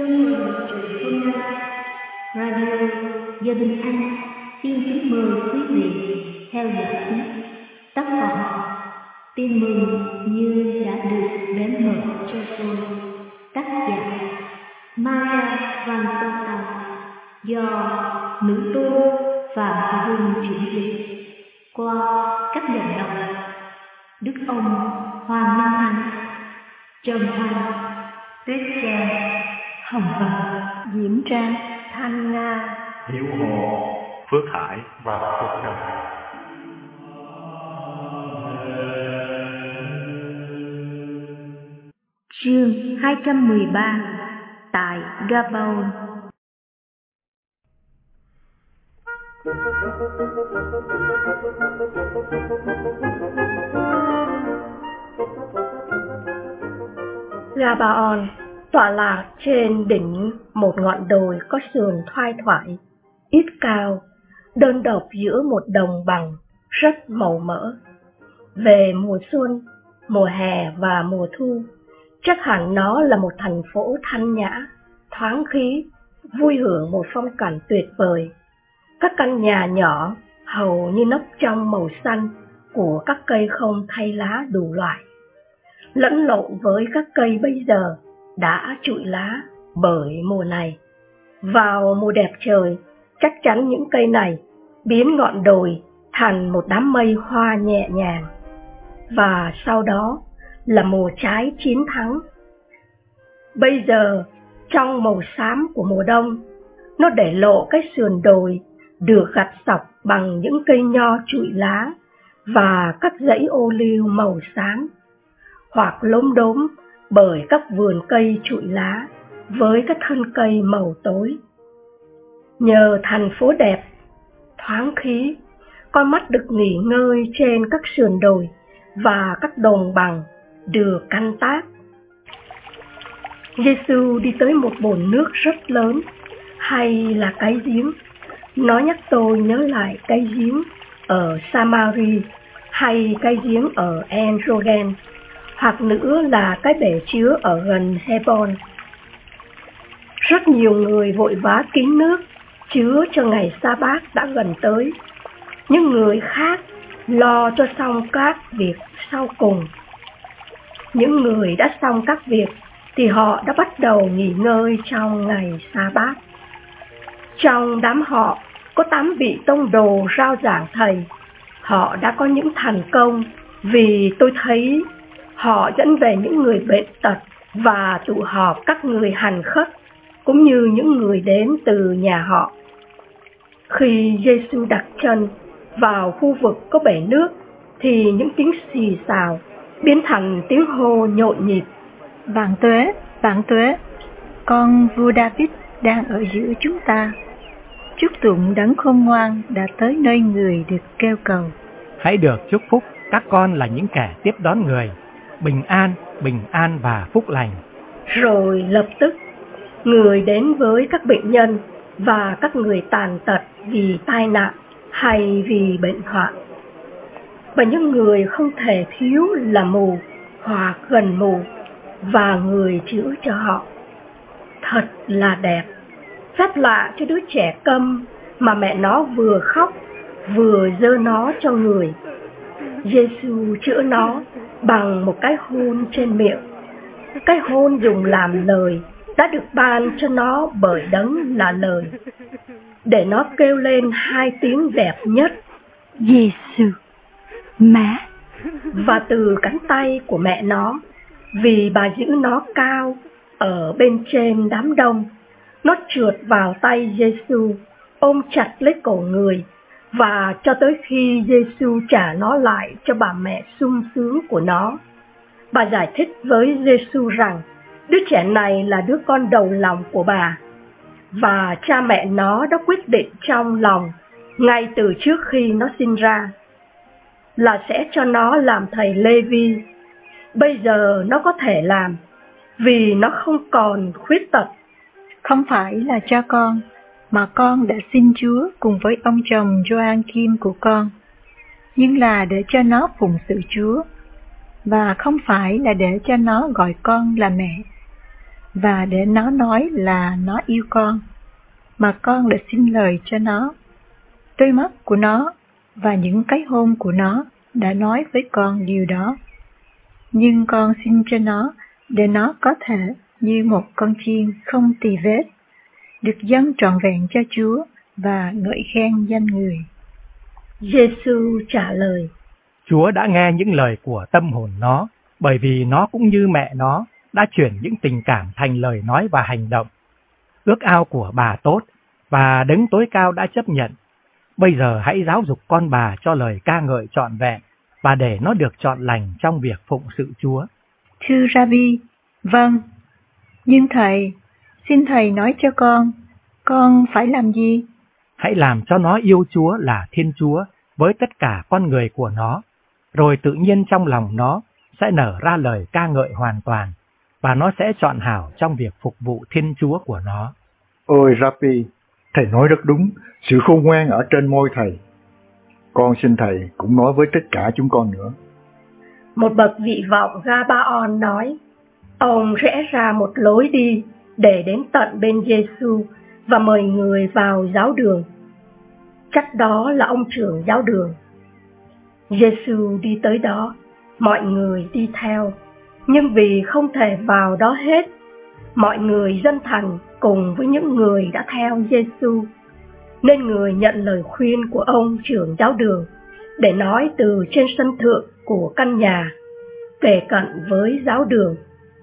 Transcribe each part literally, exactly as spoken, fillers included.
chương trình truyện hôm nay, Radio Gia Bình An xin kính mời quý vị theo dõi tiếp tác phẩm Tin mừng như đã được đến mở cho tôi, tác giả Maria Van Tota, do nữ tu Phạm Hương chuyển dịch qua các giọng đọc Đức ông Hoàng Minh Thành, Trần Thanh, Tuyết Trang, Hồng Vân, Diễm Trang, Thanh Nga, Hiếu Hồ, Phước Hải và Phước Trần. Chương hai trăm mười ba tại Gabaon. Gabaon tọa lạc trên đỉnh một ngọn đồi có sườn thoai thoải, ít cao, đơn độc giữa một đồng bằng rất màu mỡ. Về mùa xuân, mùa hè và mùa thu, chắc hẳn nó là một thành phố thanh nhã, thoáng khí, vui hưởng một phong cảnh tuyệt vời. Các căn nhà nhỏ hầu như nấp trong màu xanh của các cây không thay lá đủ loại, lẫn lộn với các cây bây giờ đã trụi lá bởi mùa này. Vào mùa đẹp trời, chắc chắn những cây này biến ngọn đồi thành một đám mây hoa nhẹ nhàng. Và sau đó là mùa trái chín thắng. Bây giờ, trong màu xám của mùa đông, nó để lộ cái sườn đồi được gặt sọc bằng những cây nho trụi lá và các dãy ô liu màu sáng, hoặc lốm đốm bởi các vườn cây trụi lá với các thân cây màu tối. Nhờ thành phố đẹp, thoáng khí, con mắt được nghỉ ngơi trên các sườn đồi và các đồng bằng được canh tác. Giêsu đi tới một bồn nước rất lớn, hay là cái giếng. Nó nhắc tôi nhớ lại cái giếng ở Samari hay cái giếng ở En-Rogel, hoặc nữa là cái bể chứa ở gần Hebron. Rất nhiều người vội vã kín nước chứa cho ngày Sa-bát đã gần tới. Những người khác lo cho xong các việc sau cùng. Những người đã xong các việc thì họ đã bắt đầu nghỉ ngơi trong ngày Sa-bát. Trong đám họ có tám vị tông đồ rao giảng thầy. Họ đã có những thành công vì tôi thấy họ dẫn về những người bệnh tật và tụ họp các người hành khất cũng như những người đến từ nhà họ. Khi Giêsu đặt chân vào khu vực có bể nước thì những tiếng xì xào biến thành tiếng hô nhộn nhịp. Vạn tuế, vạn tuế, con vua David đang ở giữa chúng ta. Chúc tụng đấng khôn ngoan đã tới nơi người được kêu cầu. Hãy được chúc phúc các con là những kẻ tiếp đón người, bình an, bình an và phúc lành. Rồi lập tức, người đến với các bệnh nhân và các người tàn tật vì tai nạn hay vì bệnh hoạn, và những người không thể thiếu là mù hoặc gần mù, và người chữa cho họ. Thật là đẹp, phép lạ cho đứa trẻ câm mà mẹ nó vừa khóc vừa giơ nó cho người. Giêsu chữa nó bằng một cái hôn trên miệng. Cái hôn dùng làm lời đã được ban cho nó bởi đấng là lời, để nó kêu lên hai tiếng đẹp nhất: Giêsu, má. Và từ cánh tay của mẹ nó, vì bà giữ nó cao ở bên trên đám đông, nó trượt vào tay Giêsu, ôm chặt lấy cổ người, và cho tới khi Giêsu trả nó lại cho bà mẹ sung sướng của nó. Bà giải thích với Giêsu rằng đứa trẻ này là đứa con đầu lòng của bà, và cha mẹ nó đã quyết định trong lòng ngay từ trước khi nó sinh ra là sẽ cho nó làm thầy Lê-vi. Bây giờ nó có thể làm vì nó không còn khuyết tật. Không phải là cho con, mà con đã xin Chúa cùng với ông chồng Gioan-kim của con, nhưng là để cho nó phụng sự Chúa, và không phải là để cho nó gọi con là mẹ. và để nó nói là nó yêu con, mà con đã xin lời cho nó. Đôi mắt của nó và những cái hôn của nó đã nói với con điều đó. Nhưng con xin cho nó để nó có thể như một con chiên không tì vết, được dâng trọn vẹn cho Chúa và ngợi khen danh Người. Giê-xu trả lời: Chúa đã nghe những lời của tâm hồn nó, bởi vì nó cũng như mẹ nó đã chuyển những tình cảm thành lời nói và hành động. Ước ao của bà tốt và Đấng Tối Cao đã chấp nhận. Bây giờ hãy giáo dục con bà cho lời ca ngợi trọn vẹn và để nó được trọn lành trong việc phụng sự Chúa. Thưa Rabbi, vâng. Nhưng thầy, xin thầy nói cho con, con phải làm gì? Hãy làm cho nó yêu Chúa là Thiên Chúa với tất cả con người của nó, rồi tự nhiên trong lòng nó sẽ nở ra lời ca ngợi hoàn toàn, và nó sẽ chọn hảo trong việc phục vụ Thiên Chúa của nó. Ôi Rabbi, thầy nói rất đúng, sự khôn ngoan ở trên môi thầy. Con xin thầy cũng nói với tất cả chúng con nữa. Một bậc vị vọng Gabaon nói, ông rẽ ra một lối đi để đến tận bên Giê-xu và mời người vào giáo đường. Chắc đó là ông trưởng giáo đường. Giê-xu đi tới đó, mọi người đi theo, nhưng vì không thể vào đó hết, mọi người dân thành cùng với những người đã theo Giê-xu, nên người nhận lời khuyên của ông trưởng giáo đường để nói từ trên sân thượng của căn nhà kề cận với giáo đường.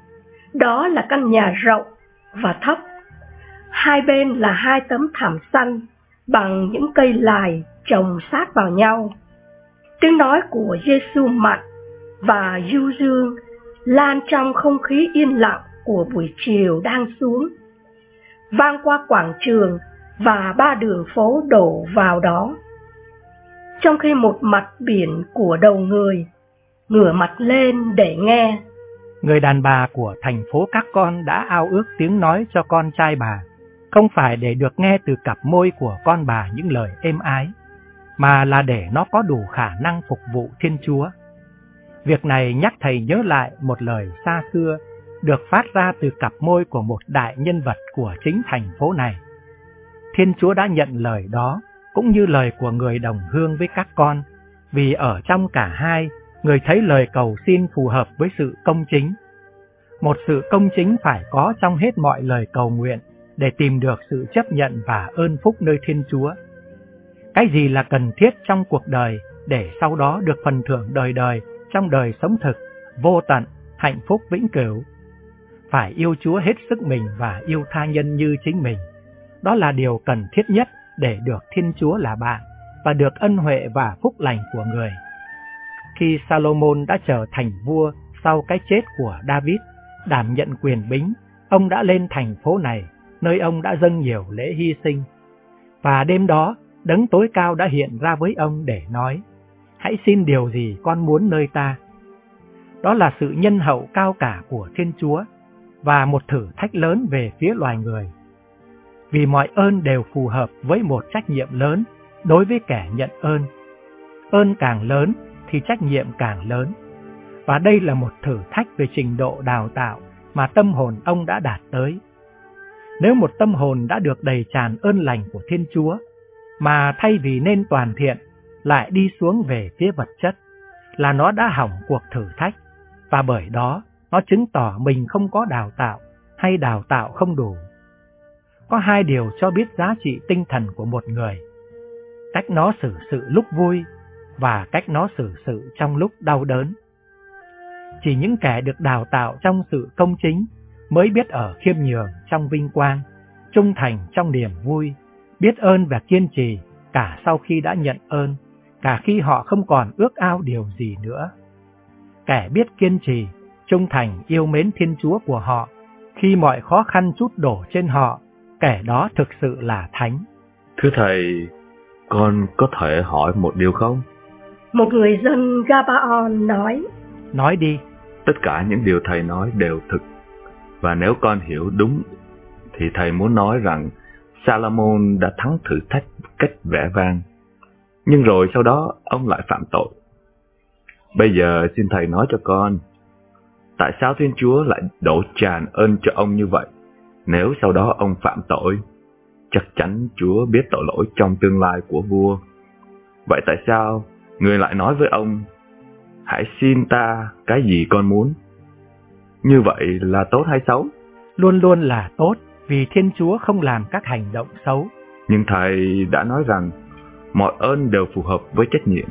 Đó là căn nhà rộng và thấp, hai bên là hai tấm thảm xanh bằng những cây lài trồng sát vào nhau. Tiếng nói của Giê-xu mặn và du dương lan trong không khí yên lặng của buổi chiều đang xuống, vang qua quảng trường và ba đường phố đổ vào đó. Trong khi một mặt biển của đầu người ngửa mặt lên để nghe, người đàn bà của thành phố các con đã ao ước tiếng nói cho con trai bà, không phải để được nghe từ cặp môi của con bà những lời êm ái, mà là để nó có đủ khả năng phục vụ Thiên Chúa. Việc này nhắc thầy nhớ lại một lời xa xưa được phát ra từ cặp môi của một đại nhân vật của chính thành phố này. Thiên Chúa đã nhận lời đó, cũng như lời của người đồng hương với các con, vì ở trong cả hai, người thấy lời cầu xin phù hợp với sự công chính. Một sự công chính phải có trong hết mọi lời cầu nguyện để tìm được sự chấp nhận và ơn phúc nơi Thiên Chúa. Cái gì là cần thiết trong cuộc đời để sau đó được phần thưởng đời đời trong đời sống thực, vô tận, hạnh phúc vĩnh cửu? Phải yêu Chúa hết sức mình và yêu tha nhân như chính mình. Đó là điều cần thiết nhất để được Thiên Chúa là bạn và được ân huệ và phúc lành của người. Khi Salomon đã trở thành vua sau cái chết của David, đảm nhận quyền bính, ông đã lên thành phố này, nơi ông đã dâng nhiều lễ hy sinh. Và đêm đó, Đấng Tối Cao đã hiện ra với ông để nói, hãy xin điều gì con muốn nơi ta. Đó là sự nhân hậu cao cả của Thiên Chúa và một thử thách lớn về phía loài người. Vì mọi ơn đều phù hợp với một trách nhiệm lớn đối với kẻ nhận ơn. Ơn càng lớn thì trách nhiệm càng lớn. Và đây là một thử thách về trình độ đào tạo mà tâm hồn ông đã đạt tới. Nếu một tâm hồn đã được đầy tràn ơn lành của Thiên Chúa, mà thay vì nên toàn thiện, lại đi xuống về phía vật chất, là nó đã hỏng cuộc thử thách, và bởi đó nó chứng tỏ mình không có đào tạo hay đào tạo không đủ. Có hai điều cho biết giá trị tinh thần của một người: cách nó xử sự lúc vui và cách nó xử sự trong lúc đau đớn. Chỉ những kẻ được đào tạo trong sự công chính mới biết ở khiêm nhường trong vinh quang, trung thành trong niềm vui, biết ơn và kiên trì cả sau khi đã nhận ơn, cả khi họ không còn ước ao điều gì nữa. Kẻ biết kiên trì, trung thành yêu mến Thiên Chúa của họ, khi mọi khó khăn trút đổ trên họ, kẻ đó thực sự là thánh. Thưa thầy, con có thể hỏi một điều không? Một người dân Gabaon nói. Nói đi. Tất cả những điều thầy nói đều thực, và nếu con hiểu đúng, thì thầy muốn nói rằng Salomon đã thắng thử thách cách vẻ vang, nhưng rồi sau đó ông lại phạm tội. Bây giờ xin thầy nói cho con, tại sao Thiên Chúa lại đổ tràn ơn cho ông như vậy? Nếu sau đó ông phạm tội, chắc chắn Chúa biết tội lỗi trong tương lai của vua. Vậy tại sao người lại nói với ông, hãy xin ta cái gì con muốn? Như vậy là tốt hay xấu? Luôn luôn là tốt, vì Thiên Chúa không làm các hành động xấu. Nhưng thầy đã nói rằng mọi ơn đều phù hợp với trách nhiệm.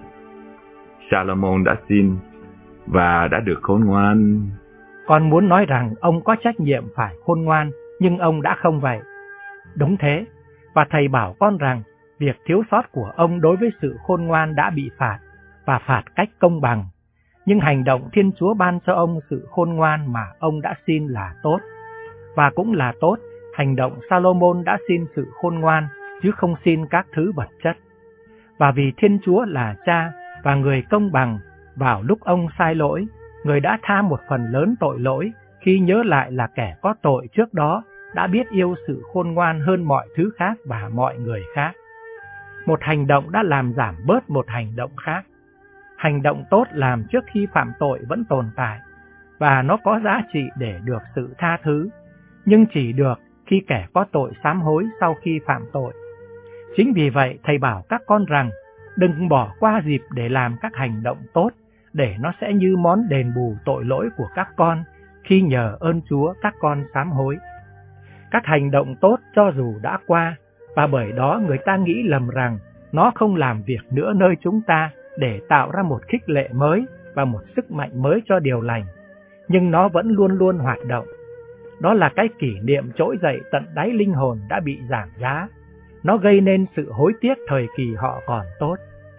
Salomon đã xin và đã được khôn ngoan. Con muốn nói rằng ông có trách nhiệm phải khôn ngoan, nhưng ông đã không vậy. Đúng thế, và thầy bảo con rằng việc thiếu sót của ông đối với sự khôn ngoan đã bị phạt, và phạt cách công bằng. Nhưng hành động Thiên Chúa ban cho ông sự khôn ngoan mà ông đã xin là tốt. Và cũng là tốt, hành động Salomon đã xin sự khôn ngoan, chứ không xin các thứ vật chất. Và vì Thiên Chúa là cha và người công bằng, vào lúc ông sai lỗi, người đã tha một phần lớn tội lỗi khi nhớ lại là kẻ có tội trước đó đã biết yêu sự khôn ngoan hơn mọi thứ khác và mọi người khác. Một hành động đã làm giảm bớt một hành động khác. Hành động tốt làm trước khi phạm tội vẫn tồn tại, và nó có giá trị để được sự tha thứ, nhưng chỉ được khi kẻ có tội sám hối sau khi phạm tội. Chính vì vậy, thầy bảo các con rằng đừng bỏ qua dịp để làm các hành động tốt, để nó sẽ như món đền bù tội lỗi của các con khi nhờ ơn Chúa các con sám hối. Các hành động tốt cho dù đã qua, và bởi đó người ta nghĩ lầm rằng nó không làm việc nữa nơi chúng ta để tạo ra một khích lệ mới và một sức mạnh mới cho điều lành, nhưng nó vẫn luôn luôn hoạt động. Đó là cái kỷ niệm trỗi dậy tận đáy linh hồn đã bị giảm giá. Nó gây nên sự hối tiếc thời kỳ họ còn tốt.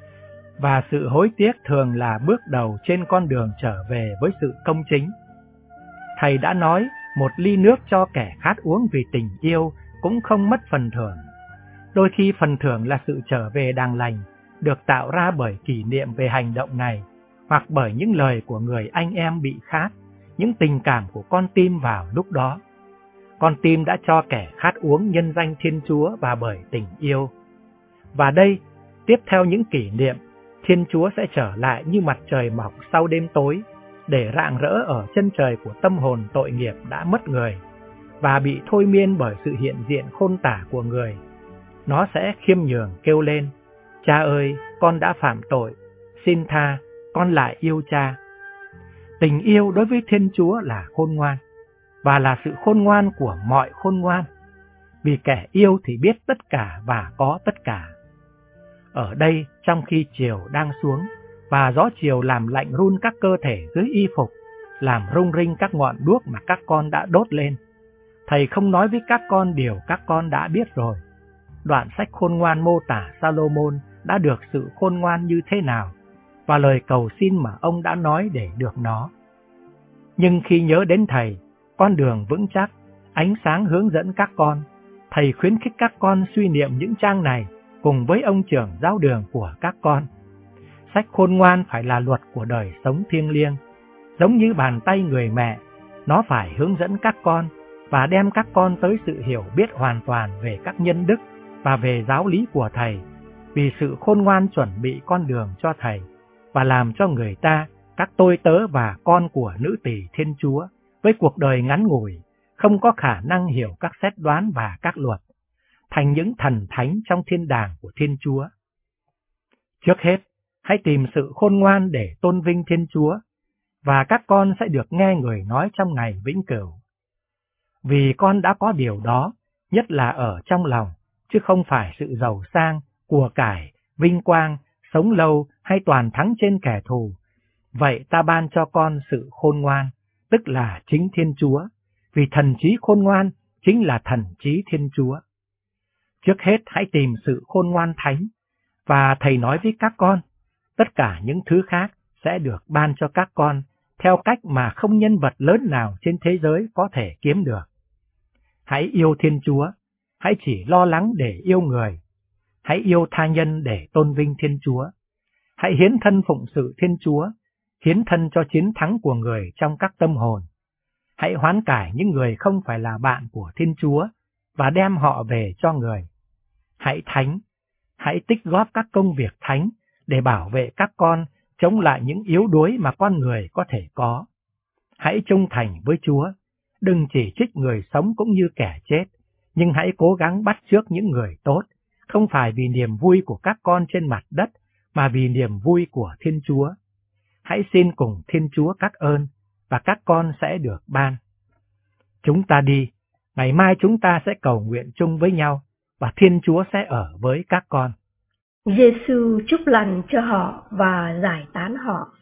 Và sự hối tiếc thường là bước đầu trên con đường trở về với sự công chính. Thầy đã nói, một ly nước cho kẻ khát uống vì tình yêu cũng không mất phần thưởng. Đôi khi phần thưởng là sự trở về đàng lành, được tạo ra bởi kỷ niệm về hành động này, hoặc bởi những lời của người anh em bị khát, những tình cảm của con tim vào lúc đó. Con tim đã cho kẻ khát uống nhân danh Thiên Chúa và bởi tình yêu. Và đây, tiếp theo những kỷ niệm, Thiên Chúa sẽ trở lại như mặt trời mọc sau đêm tối, để rạng rỡ ở chân trời của tâm hồn tội nghiệp đã mất người, và bị thôi miên bởi sự hiện diện khôn tả của người. Nó sẽ khiêm nhường kêu lên, cha ơi, con đã phạm tội, xin tha, con lại yêu cha. Tình yêu đối với Thiên Chúa là khôn ngoan, và là sự khôn ngoan của mọi khôn ngoan, vì kẻ yêu thì biết tất cả và có tất cả. Ở đây, trong khi chiều đang xuống, và gió chiều làm lạnh run các cơ thể dưới y phục, làm rung rinh các ngọn đuốc mà các con đã đốt lên, thầy không nói với các con điều các con đã biết rồi. Đoạn sách khôn ngoan mô tả Salomon đã được sự khôn ngoan như thế nào, và lời cầu xin mà ông đã nói để được nó. Nhưng khi nhớ đến thầy, con đường vững chắc, ánh sáng hướng dẫn các con, thầy khuyến khích các con suy niệm những trang này cùng với ông trưởng giáo đường của các con. Sách khôn ngoan phải là luật của đời sống thiêng liêng, giống như bàn tay người mẹ, nó phải hướng dẫn các con và đem các con tới sự hiểu biết hoàn toàn về các nhân đức và về giáo lý của thầy, vì sự khôn ngoan chuẩn bị con đường cho thầy và làm cho người ta, các tôi tớ và con của nữ tỳ Thiên Chúa, với cuộc đời ngắn ngủi, không có khả năng hiểu các xét đoán và các luật, thành những thần thánh trong thiên đàng của Thiên Chúa. Trước hết, hãy tìm sự khôn ngoan để tôn vinh Thiên Chúa, và các con sẽ được nghe người nói trong ngày vĩnh cửu. Vì con đã có điều đó, nhất là ở trong lòng, chứ không phải sự giàu sang, của cải, vinh quang, sống lâu hay toàn thắng trên kẻ thù. Vậy ta ban cho con sự khôn ngoan, tức là chính Thiên Chúa, vì thần trí khôn ngoan chính là thần trí Thiên Chúa. Trước hết hãy tìm sự khôn ngoan thánh, và thầy nói với các con, tất cả những thứ khác sẽ được ban cho các con theo cách mà không nhân vật lớn nào trên thế giới có thể kiếm được. Hãy yêu Thiên Chúa, hãy chỉ lo lắng để yêu người, hãy yêu tha nhân để tôn vinh Thiên Chúa, hãy hiến thân phụng sự Thiên Chúa, hiến thân cho chiến thắng của người trong các tâm hồn. Hãy hoán cải những người không phải là bạn của Thiên Chúa và đem họ về cho người. Hãy thánh, hãy tích góp các công việc thánh để bảo vệ các con chống lại những yếu đuối mà con người có thể có. Hãy trung thành với Chúa, đừng chỉ trích người sống cũng như kẻ chết, nhưng hãy cố gắng bắt chước những người tốt, không phải vì niềm vui của các con trên mặt đất, mà vì niềm vui của Thiên Chúa. Hãy xin cùng Thiên Chúa các ơn, và các con sẽ được ban. Chúng ta đi, ngày mai chúng ta sẽ cầu nguyện chung với nhau, và Thiên Chúa sẽ ở với các con. Giê-xu chúc lành cho họ và giải tán họ.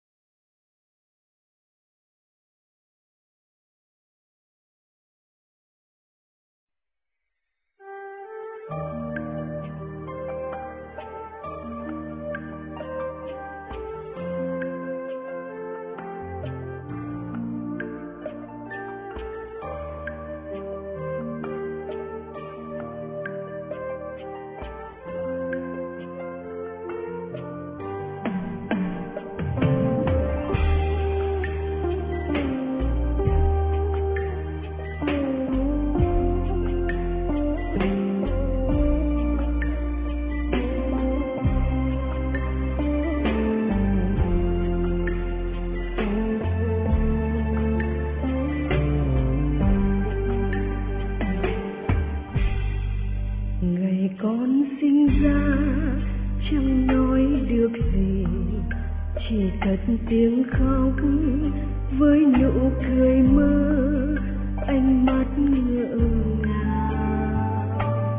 Con sinh ra chẳng nói được gì, chỉ cất tiếng khóc với nụ cười mơ, ánh mắt ngỡ ngàng.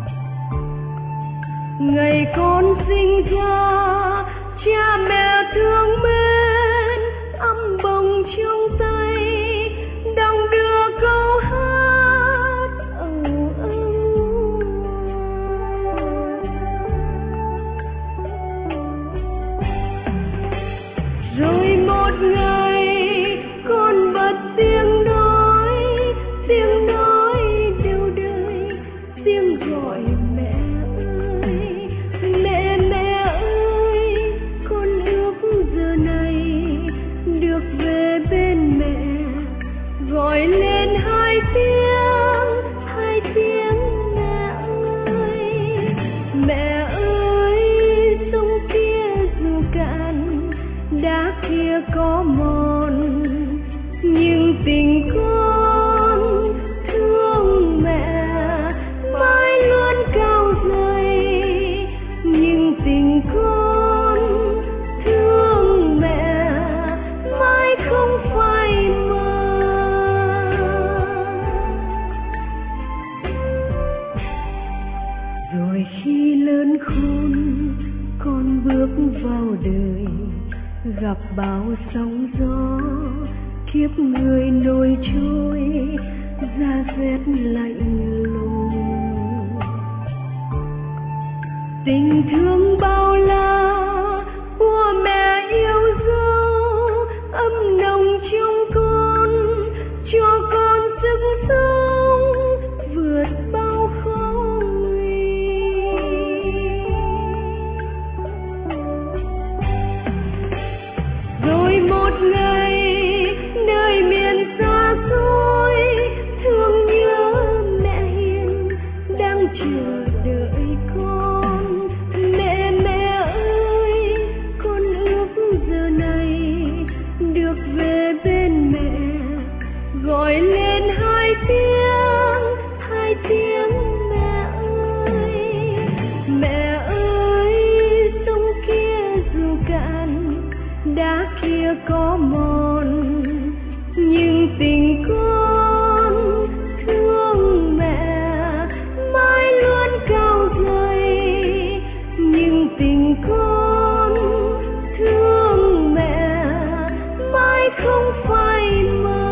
Ngày con sinh ra cha mẹ thương mến, ấm bồng trong tay đong đưa câu hát âu âu. Rồi một ngày con bật tiếng nói, tiếng nói đều đời, tiếng gọi mẹ ơi, mẹ mẹ ơi, con ước giờ này được về bên mẹ, gọi lên hai tiếng, hai tiếng mẹ ơi, mẹ ơi, sông kia dù cạn, đá kia có mòn, nhưng tình con thương mẹ mãi luôn cao dày, nhưng tình con thương mẹ mãi không phai mờ. Rồi khi lớn khôn con bước vào đời, gặp bao sóng gió, kiếp người nổi trôi, da rét lạnh lùng. Tình thương bao la của mẹ yêu dấu, ấm nồng trong con, cho con sức sống vượt bao khó nguy. Rồi một ngày nơi miền xa xôi, thương nhớ mẹ hiền đang chờ đợi con. Mẹ mẹ ơi, con ước giờ này được về bên mẹ, gọi lên hai tiếng, hai tiếng mẹ ơi, mẹ ơi, sông kia dù cạn, đá kia có mòn, nhưng tình con thương mẹ mãi luôn cao dày, nhưng tình con thương mẹ mãi không phai mờ.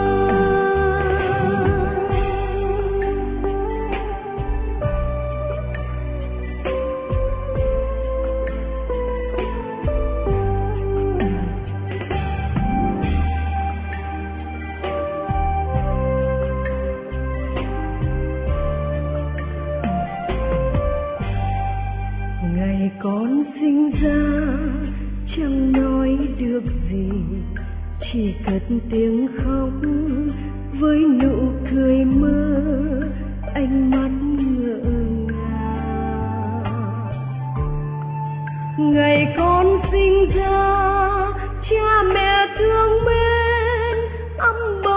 Ngày con sinh ra chẳng nói được gì, chỉ cất tiếng khóc với nụ cười mơ, ánh mắt ngỡ ngàng. Ngày con sinh ra cha mẹ thương mến, ấm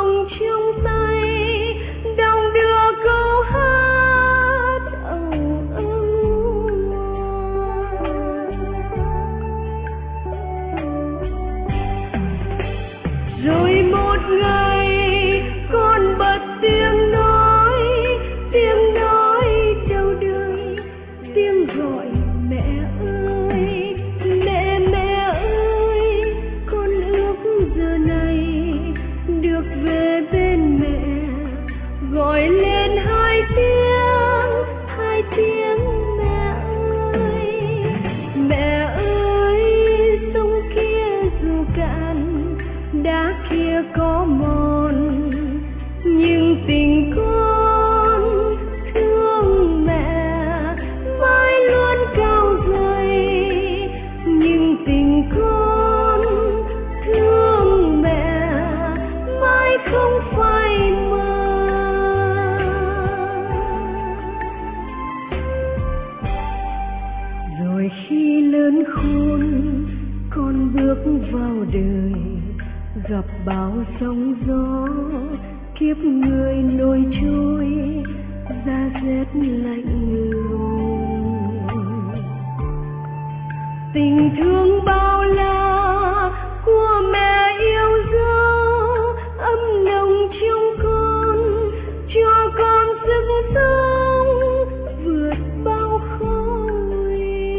lớn khôn, con bước vào đời, gặp bao sóng gió, kiếp người nổi trôi, giá rét lạnh lùng. Tình thương bao la của mẹ yêu dấu, ấm nồng trong con, cho con sức sống vượt bao khó nguy.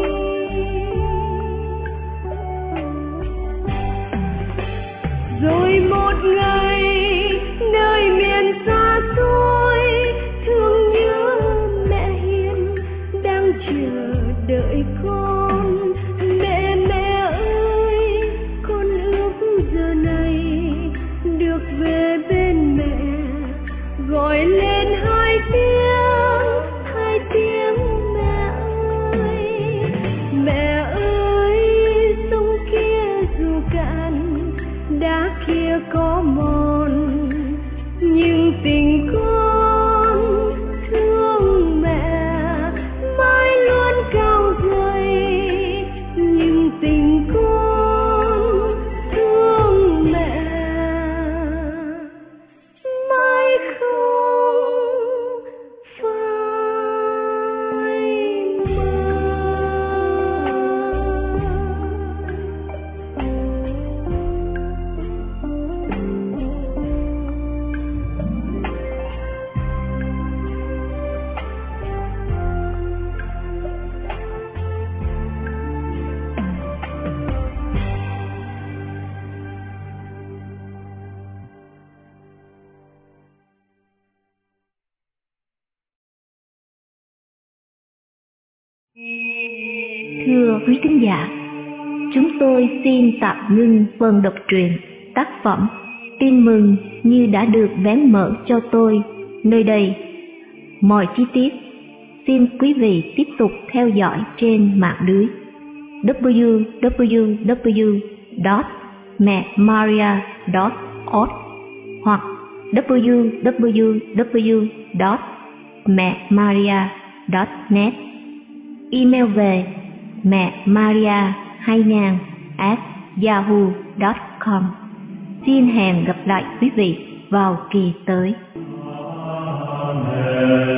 Rồi một ngày nơi miền xa xôi, thương nhớ mẹ hiền đang chờ đợi con. Mẹ mẹ ơi, con ước giờ này được về bên mẹ, gọi lên hai tiếng, hai tiếng mẹ ơi. Mẹ ơi, sông kia dù cạn, đá kia có mòn, nhưng tình con thương mẹ mãi luôn cao dày. Nhưng tình con thương mẹ mãi không phai mờ. Thưa quý thính giả, chúng tôi xin tạm ngưng phần đọc truyện tác phẩm Tin mừng như đã được vén mở cho tôi nơi đây. Mọi chi tiết xin quý vị tiếp tục theo dõi trên mạng lưới w w w chấm mẹ maria chấm org hoặc w w w chấm mẹ maria chấm net. Email về mẹ maria hai nghìn at yahoo chấm com. Xin hẹn gặp lại quý vị vào kỳ tới. Amen.